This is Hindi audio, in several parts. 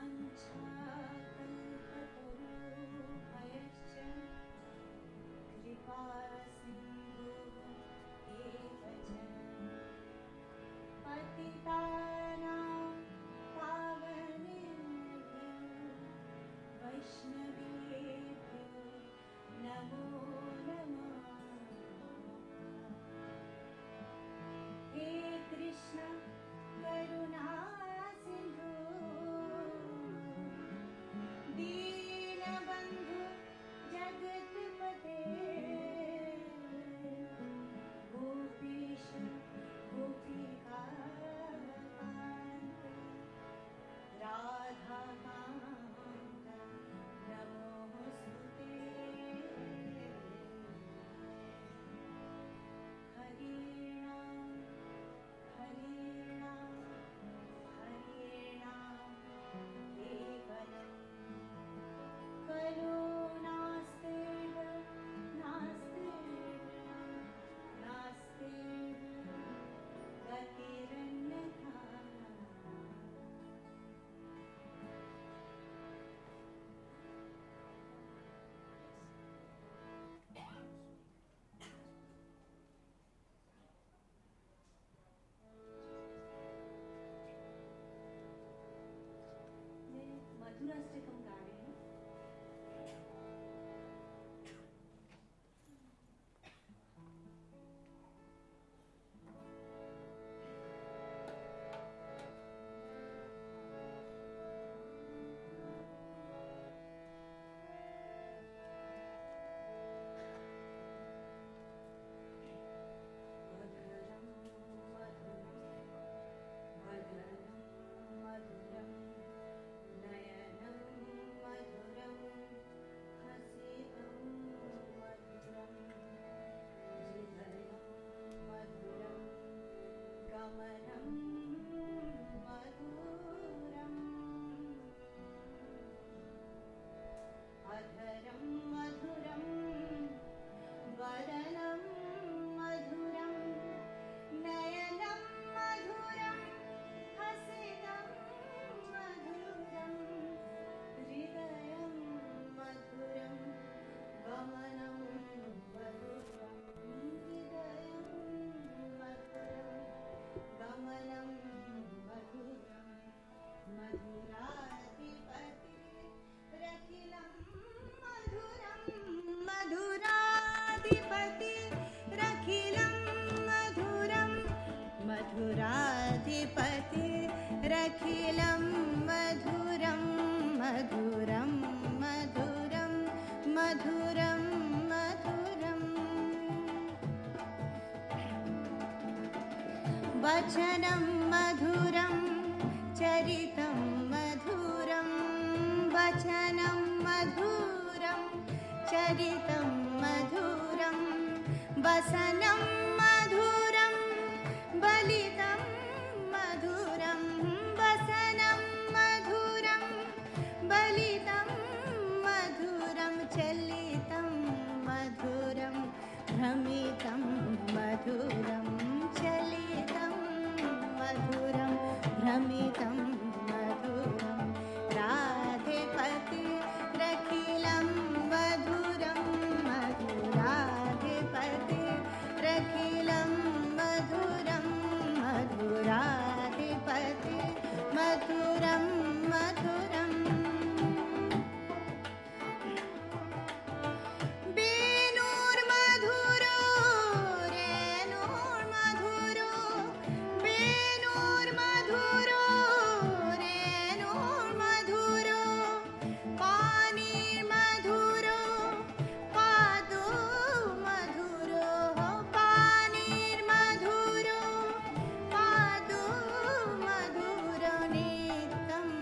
वाञ्छाकल्पतरुभयश्च कृपासिन्धुः एव च पतितानां पावनेभ्यो वैष्णवेभ्यो नमो नमः। हे कृष्ण करुणा सिन्धु दीनबन्धु जगत्पते गोपीश गोपिकान्त राधाकान्त नमोऽस्तुते। हरे राम हरे राम हरे राम केवलं करुणास्तेव नास्तेव नास्तेव गतिरन्यथा। मैं मधुराष्टकम गा रही हूँ। मधुरं मधुरं नयनं मधुरं हसितं मधुरं हृदयं मधुरं गमनं मधुरम् अधरं मधुरं वदनं मधुरं नयनं मधुरं हसितं मधुरं हृदयं मधुरं गमनं मधुरं हृदयं मधुरं गमनं मधुरं मधुराधिपतिरखिलं मधुरं मधुराधिपतिरखिलं मधुरं मधुराधिपतिरखिलं मधुरं मधुरं मधुरं मधुरं मधुरम् वचनं मधुरं चरितं मधुरं वचनं मधुरं चरितं मधुरं वसनं मधुरं बलितं मधुरं वसनं मधुरं बलितं मधुरं चलितं मधुरं भ्रमितं मधुरं चलितं मधुरं भ्रमितं मधुरं राधिपतिरखिलं मधुरं मधुराधिपतिरखिलं मधुरं मधुराधिपति मधुरं मधुरम् वेणुर्मधुरो रेणुर्मधुरो वेणुर्मधुरो रेणुर्मधुरो पानिर्मधुरो पादो मधुरो पानिर्मधुरो पादो मधुरो नित्यं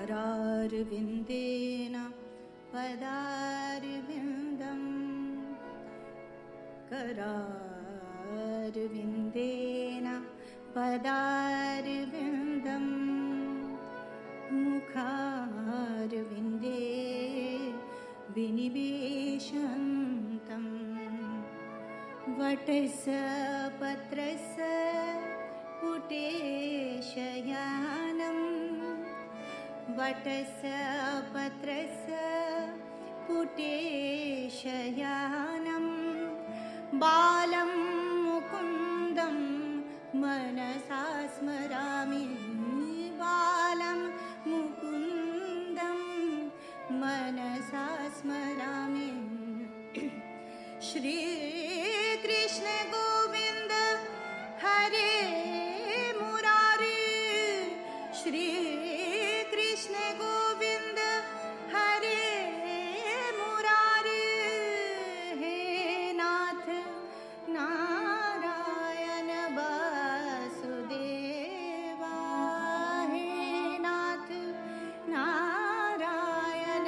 करारविन्देन पदारविन्दम् करारविन्देन पदारविन्दम् मुखारविन्दे विनिवेशन्तम् वटस्य पत्रस्य पुटेशयानम् वटस्य पत्रस्य पुटेशयानं बालं मुकुन्दं मनसा स्मरामि बालं मुकुन्दं मनसा स्मरामि श्री कृष्ण गोविन्द हरे मुरारी श्री कृष्ण गोविन्द हरे मुरारी हे नाथ नारायण वासुदेवा हे नाथ नारायण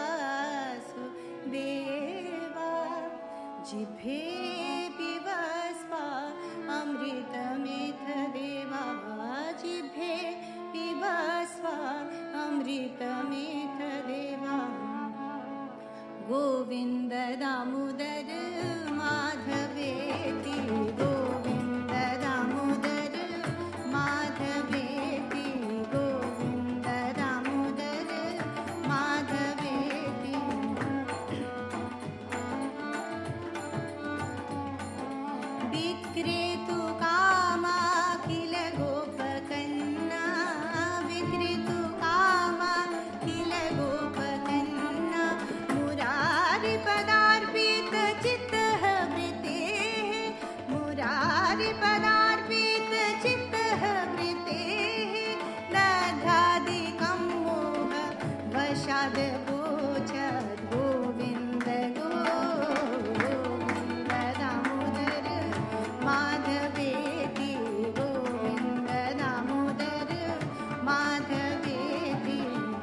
वासुदेवा जिह्वे पिबस्वा अमृतमेथ देवा जिह्वे पिबस्वा अमृतमेथ देवा गोविन्द दामोदर माधवेति गोविन्द दामोदर माधवेति गोविन्द दामोदर माधवेति विक्रेतु कामा किल गोपकन्या विक्रेतु कामा किल गोपकन्या मुरारि पदार्पित चित्तः वृतेः मुरारि पदार्पित चित्तः वृतेः लब्धादिकं मोह वशाद् गोचर गोविन्द गोविन्द दामोदर माधवेति गोविन्द दामोदर माधवेति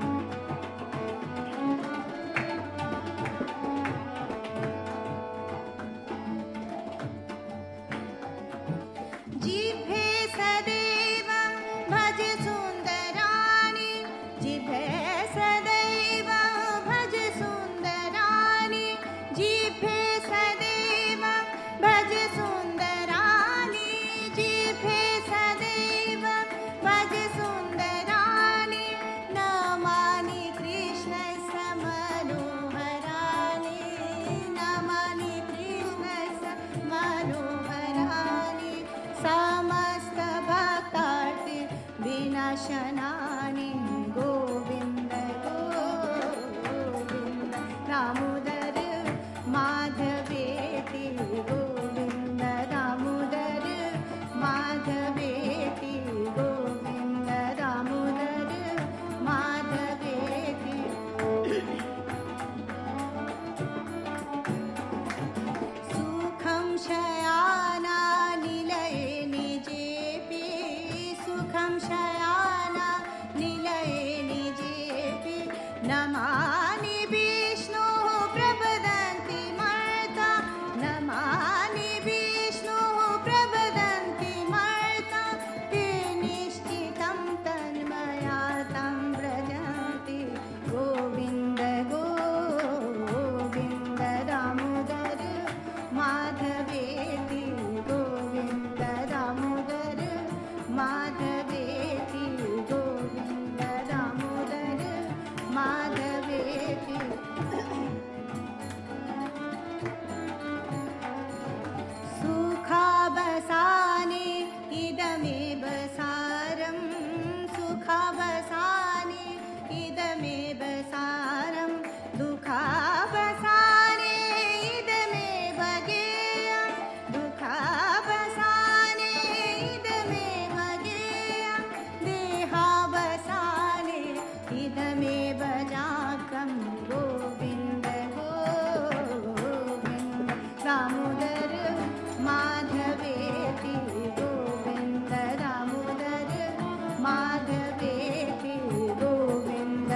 जिह्वे सदैव भज सुन्दराणि जिह्वे सदैव भज सुन्दराणि जिह्वे सदैव भज सुन्दराणि जिह्वे सदैव भज सुन्दराणि नमानि कृष्णस्य मनोहराणि नमानि कृष्णस्य मनोहराणि समस्त भक्तार्ति विनाशनानि गोविन्द गोविन्द दामोदर माधवेति गोविन्द दामोदर माधवेति गोविन्द दामोदर माधवेति सुखं शयाना निलये निजेऽपि सुखं शयाना निलये निजेऽपि नमानि विष्णोः प्रवदन्ति मर्ता नमानि विष्णोः प्रवदन्ति मर्ता ते निष्ठितं तन्मया तं व्रजन्ति गोविन्द गोविन्द दामोदर माधवेति गोविन्द दामोदर माधवेति गोविन्द दामोदर माधवेति सुखावसाने इदमेव सारं सुखावसाने इदमेव सारं दुःखावसाने इदमेव गेयं दुःखावसाने इदमेव गेयं देहावसाने इदमेव जातं गोविन्द गोविन्द दामोदर माधवेति गोविन्द दामोदर माधवेति गोविन्द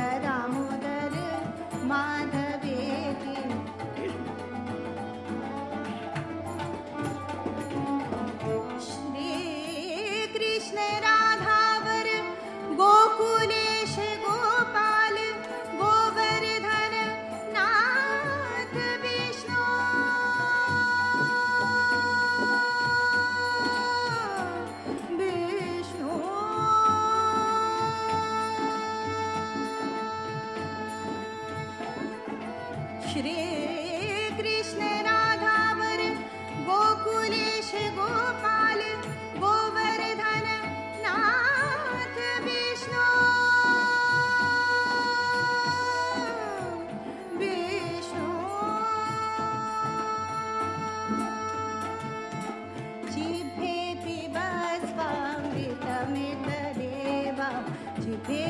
श्री कृष्ण राधावर गोकुलेश गोपाल गोवर्धन नाथ विष्णु विष्णु जिह्वे पिबस्वामृतमित देवा जिह्वे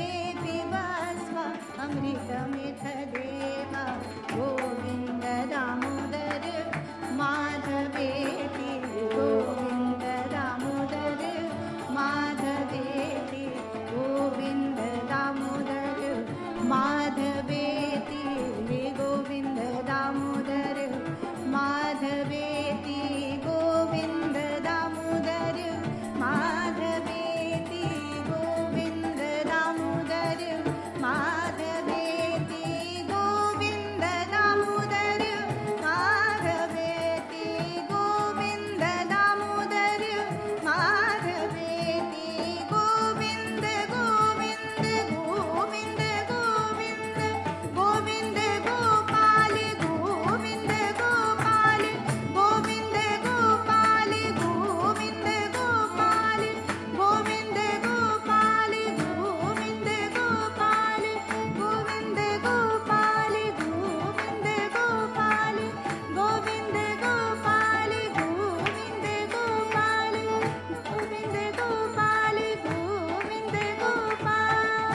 पिबस्वामृतमित देवा गोविन्द दामोदर माधवेति गोविन्द दामोदर माधवेति गोविन्द दामोदर माधवेति गोविन्द दामोदर माधवेति गोविन्द दामोदर माधवेति गोविन्द दामोदर माधवेति गोविन्द दामोदर माधवेति गोविन्द दामोदर माधवेति गोविन्द गोविन्द गोविन्द गोविन्द गोविन्द गोपाल गोविन्द गोपाल गोविन्द गोपाल गोविन्द गोपाल गोविन्द गोपाल गोविन्द गोपाल गोविन्द गोपाल गोविन्द गोपाल गोविन्द गोपाल गोविन्द गोपाल गोविन्द गोपाल गोविन्द गोपाल।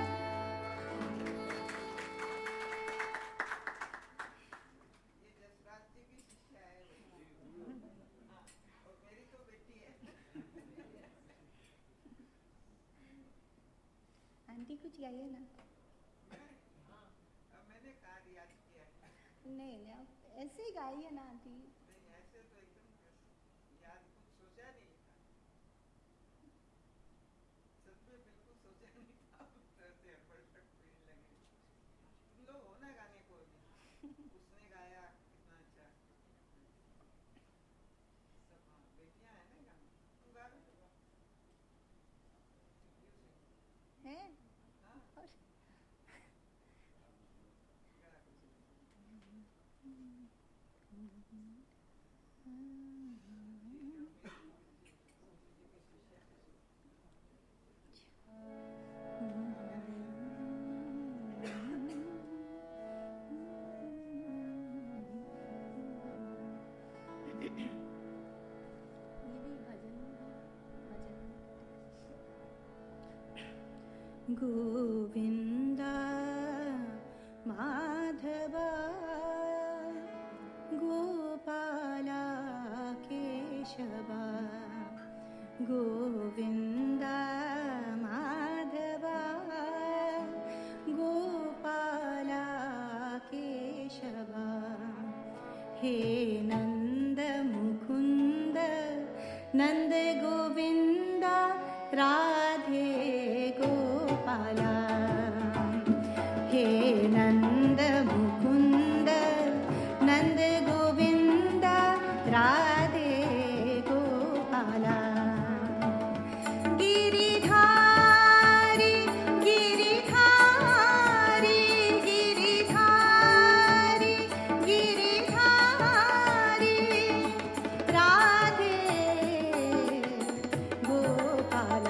आंटी कुछ गाइए ना। मैंने कहा रियाज किया है। नहीं नहीं आप ऐसे ही गाइए ना आंटी। नहीं ऐसे तो एकदम याद कुछ सोचा नहीं था, सच में बिल्कुल सोचा नहीं था। ऐसे परफेक्ट फील लगे। तुम लोग हो ना गाने को भी, उसने गाया कितना अच्छा। सब हाँ बेटियां है ना गाने, तुम गा रहे हो है हाँ गोविन्द माधव गोपाल केशव गोविन्द माधव गोपाल केशव हे नन्द मुकुन्द नन्द गोविन्द राधे गोपाल हे नन्द मुकुन्द नन्द गोविन्द राधे गोपाल गिरिधारी गिरिधारी गिरिधारी गिरिधारी राधे गोपाल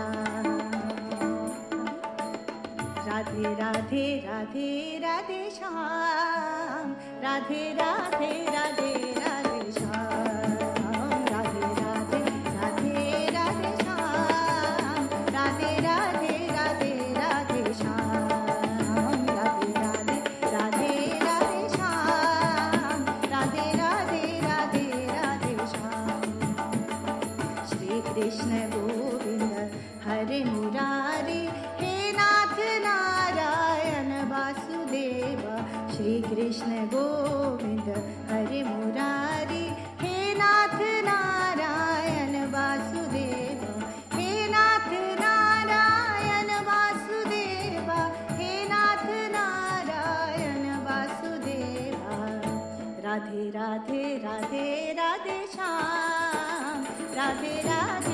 राधे राधे राधे राधे श्याम राधे राधे राधे राधे श्याम राधे राधे राधे राधे श्याम राधे राधे राधे राधे श्याम राधे राधे राधे राधे श्याम राधे राधे राधे राधे श्याम श्री कृष्ण गोविंद हरे मुरारी हे नाथ नारायण वासुदेव श्री कृष्ण गोविंद हरे मुरारी हे नाथ नारायण वासुदेव हे नाथ नारायण वासुदेव हे नाथ नारायण वासुदेव राधे राधे राधे राधे श्याम राधे राधे